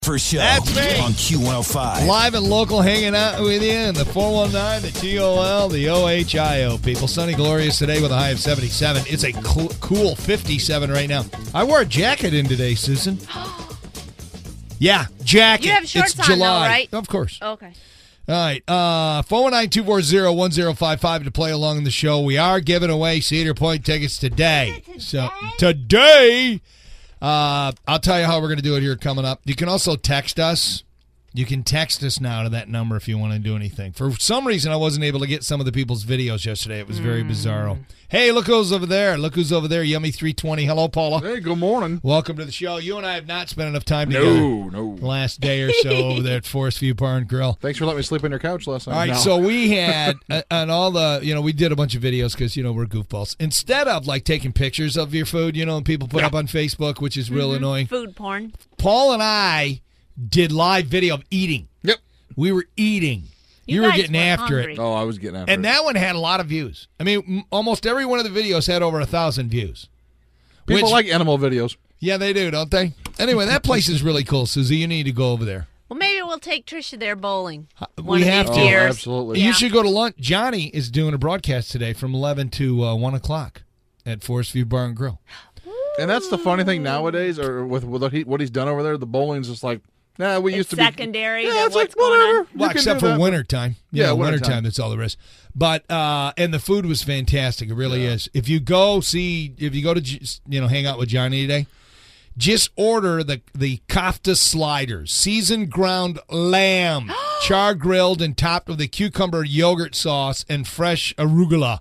First show That's me. on Q105. Live and local, hanging out with you in the 419, the TOL, the OHIO. People, sunny, glorious today with a high of 77. It's a cool 57 right now. I wore a jacket in today, Susan. Yeah, jacket. You have shorts it's on, July. though, right? Of course. Okay. All right, 419-240-1055 to play along in the show. We are giving away Cedar Point tickets today. So today, I'll tell you how we're going to do it here coming up. You can also text us. You can text us now to that number if you want to do anything. For some reason, I wasn't able to get some of the people's videos yesterday. It was very bizarro. Hey, look who's over there. Look who's over there. Yummy 320. Hello, Paula. Hey, good morning. Welcome to the show. You and I have not spent enough time together. No. Last day or so over there at Forest View Bar and Grill. Thanks for letting me sleep on your couch last night. All right, so we had, on all the, we did a bunch of videos because, we're goofballs. Instead of, taking pictures of your food, and people put up on Facebook, which is real annoying. Food porn. Paul and I did live video of eating. Yep. We were eating. You were guys getting were after hungry. it. Oh, I was getting after And it. that one had a lot of views. I mean, almost every one of the videos had over 1,000 views. People Which- like animal videos. Yeah, they do, don't they? Anyway, that place is really cool, Susie. You need to go over there. Well, maybe we'll take Trisha there bowling. We have these to. Oh, years. absolutely. Yeah. You should go to lunch. Johnny is doing a broadcast today from 11 to 1 o'clock at Forest View Bar and Grill. And that's the funny thing nowadays, or with what he's done over there, the bowling's just like, we used It's to be. secondary Yeah, to it's what's like, going whatever. on. You Well, can except do for that. wintertime. Yeah, wintertime, wintertime. that's all there is. But, and the food was fantastic. It really is. If you go to, hang out with Johnny today, just order the kofta sliders, seasoned ground lamb, char grilled and topped with a cucumber yogurt sauce and fresh arugula.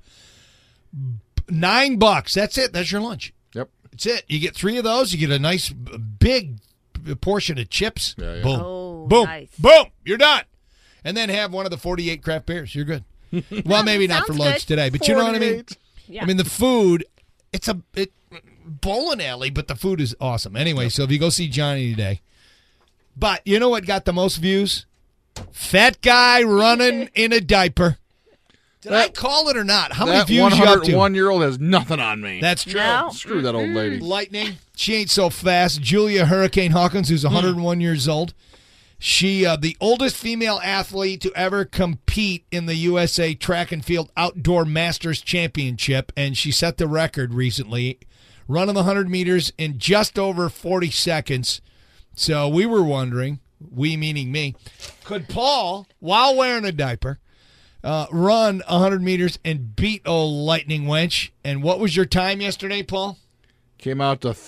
$9. That's it. That's your lunch. Yep. That's it. You get 3 of those. You get a nice big portion of chips. Yeah. Boom. Oh, Boom. nice. Boom. You're done. And then have one of the 48 craft beers. You're good. Well, maybe not for Sounds lunch good. today, but you know what I mean? 48. Yeah. I mean, the food, it's a bowling alley, but the food is awesome. Anyway, so if you go see Johnny today. But you know what got the most views? Fat guy running in a diaper. Did I call it or not? How many That views you up to? 101-year-old has nothing on me. That's true. No. Screw that old lady. Lightning. She ain't so fast. Julia Hurricane Hawkins, who's 101 years old. She, the oldest female athlete to ever compete in the USA Track and Field Outdoor Masters Championship, and she set the record recently, running the 100 meters in just over 40 seconds. So we were wondering, we meaning me, could Paul, while wearing a diaper, run 100 meters and beat old Lightning Wench? And what was your time yesterday, Paul? Came out to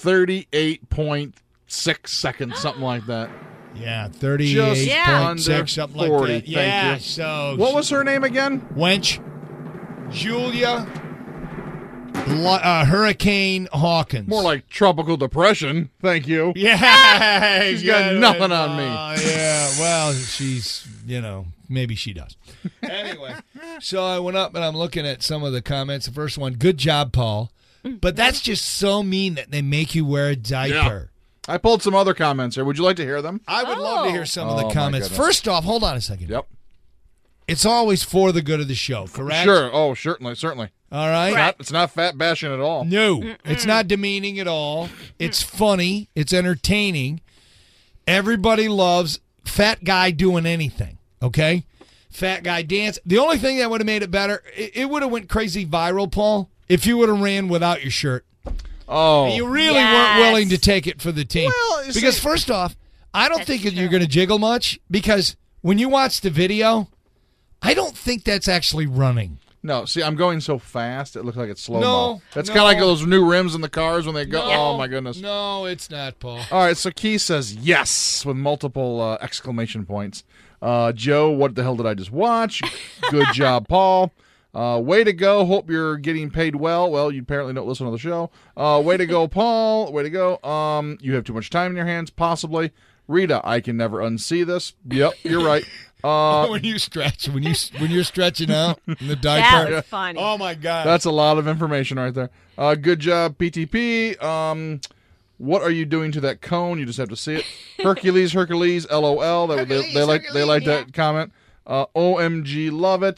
38.6 seconds, something like that. Yeah, Just 38.6, something like 40, that. thank Yeah, you. so What was her name again? Wench, Julia, Hurricane Hawkins. More like tropical depression. Thank you. Yeah, She's got nothing on me. Yeah, well, she's, maybe she does. Anyway, so I went up and I'm looking at some of the comments. The first one, good job, Paul. But that's just so mean that they make you wear a diaper. I pulled some other comments here. Would you like to hear them? I would love to hear some of the Oh, my comments. goodness. First off, hold on a second. Yep. It's always for the good of the show, correct? Sure. Oh, certainly. All right? Correct. It's not fat bashing at all. No, it's not demeaning at all. It's funny. It's entertaining. Everybody loves fat guy doing anything, okay? Fat guy dance. The only thing that would have made it better, it would have went crazy viral, Paul, if you would have ran without your shirt. Oh. You really Yes. weren't willing to take it for the team. Well, you because see- first off, I don't That's think that true. you're going to jiggle much because when you watch the video, I don't think that's actually running. No, see, I'm going so fast, it looks like it's slow-mo. No, That's no. kind of like those new rims in the cars when they go, oh, my goodness. No, it's not, Paul. All right, so Key says yes with multiple exclamation points. Joe, what the hell did I just watch? Good job, Paul. Way to go. Hope you're getting paid well. Well, you apparently don't listen to the show. Way to go, Paul. Way to go. You have too much time in your hands, possibly. Rita, I can never unsee this. Yep, you're right. When you stretch, when you're stretching out in the diaper. That was funny. Oh my God! That's a lot of information right there. Good job, PTP. What are you doing to that cone? You just have to see it. Hercules, LOL. They like Hercules, that comment. OMG, love it.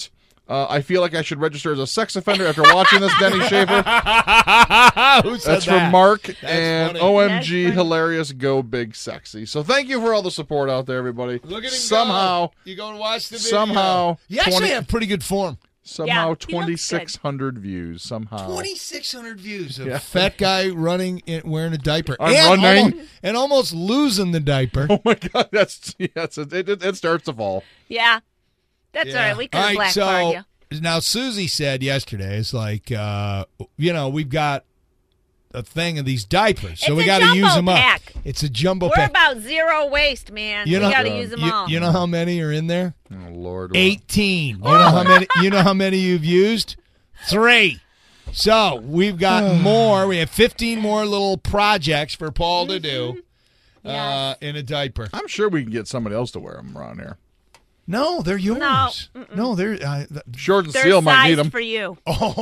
I feel like I should register as a sex offender after watching this, Denny Schaefer. Who said That's that? from Mark. That's And funny. OMG, That's funny. hilarious, go big sexy. So thank you for all the support out there, everybody. Look at him Somehow, go. You go and watch the video. somehow, You actually 20 have pretty good form. somehow Yeah, he looks good. 2,600 views. Somehow. 2,600 views of Yeah. fat guy running wearing a diaper. I'm running. Almost losing the diaper. Oh my God, it starts to fall. Yeah. That's all right. We could All have right, blackbarred you. now Susie said yesterday, it's like, we've got a thing of these diapers, so It's we a got to use jumbo them pack. up. It's a jumbo We're pack. about zero waste, man. You know- we got to use them all. You know how many are in there? Oh Lord. 18. You know how many? You know how many you've used? 3. So we've got more. We have 15 more little projects for Paul to do Yes. in a diaper. I'm sure we can get somebody else to wear them around here. No, they're yours. No, they're. Short and They're Seal might need sized them. Oh, for you.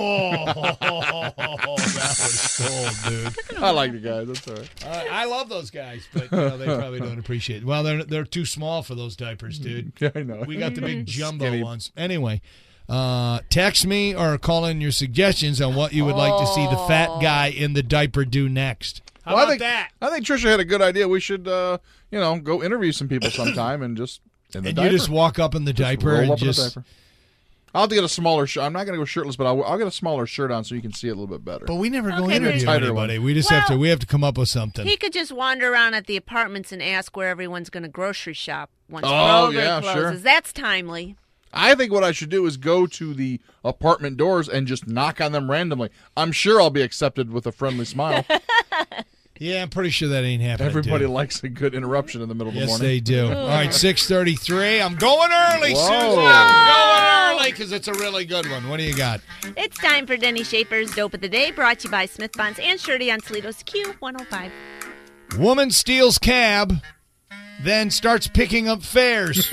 that was cold, dude. I like the guys. That's all right. I love those guys, but they probably don't appreciate it. Well, they're too small for those diapers, dude. Yeah, I know. We got the big jumbo Skinny. ones. Anyway, text me or call in your suggestions on what you would like to see the fat guy in the diaper do next. How Well, about that? I think Trisha had a good idea. We should, go interview some people sometime and just in the And diaper. you just walk up in the diaper roll and up in the just. diaper. I'll have to get a smaller shirt. I'm not going to go shirtless, but I'll get a smaller shirt on so you can see it a little bit better. But we never go Okay, interview tighter anybody. one. We just Well, we have to come up with something. He could just wander around at the apartments and ask where everyone's going to grocery shop once Oh, Kroger yeah, closes. sure. That's timely. I think what I should do is go to the apartment doors and just knock on them randomly. I'm sure I'll be accepted with a friendly smile. Yeah, I'm pretty sure that ain't happening. Everybody dude. likes a good interruption in the middle of the Yes, morning. they do. All right, 6:33. I'm going early, Whoa. Susan. I'm going early because it's a really good one. What do you got? It's time for Denny Schaefer's Dope of the Day, brought to you by Smith Bonds and Shirley on Toledo's Q105. Woman steals cab, then starts picking up fares.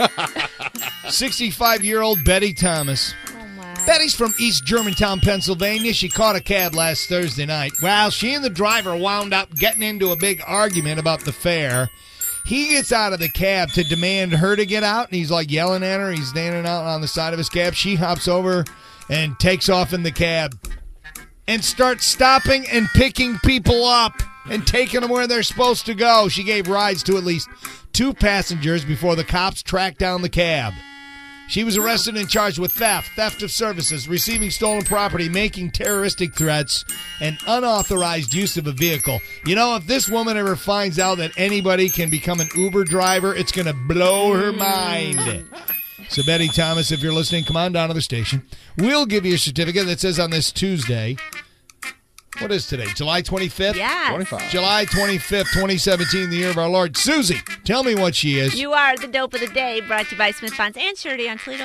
65-year-old Betty Thomas. Oh, my. Betty's from East Germantown, Pennsylvania. She caught a cab last Thursday night. Well, she and the driver wound up getting into a big argument about the fare. He gets out of the cab to demand her to get out, and he's like yelling at her. He's standing out on the side of his cab. She hops over and takes off in the cab and starts stopping and picking people up and taking them where they're supposed to go. She gave rides to at least 2 passengers before the cops tracked down the cab. She was arrested and charged with theft of services, receiving stolen property, making terroristic threats, and unauthorized use of a vehicle. You know, if this woman ever finds out that anybody can become an Uber driver, it's going to blow her mind. So, Betty Thomas, if you're listening, come on down to the station. We'll give you a certificate that says on this Tuesday, what is today, July 25th? Yes. 25. July 25th, 2017, the year of our Lord. Susie, tell me what she is. You are the Dope of the Day, brought to you by Smith Bonds and Shirley on Toledo.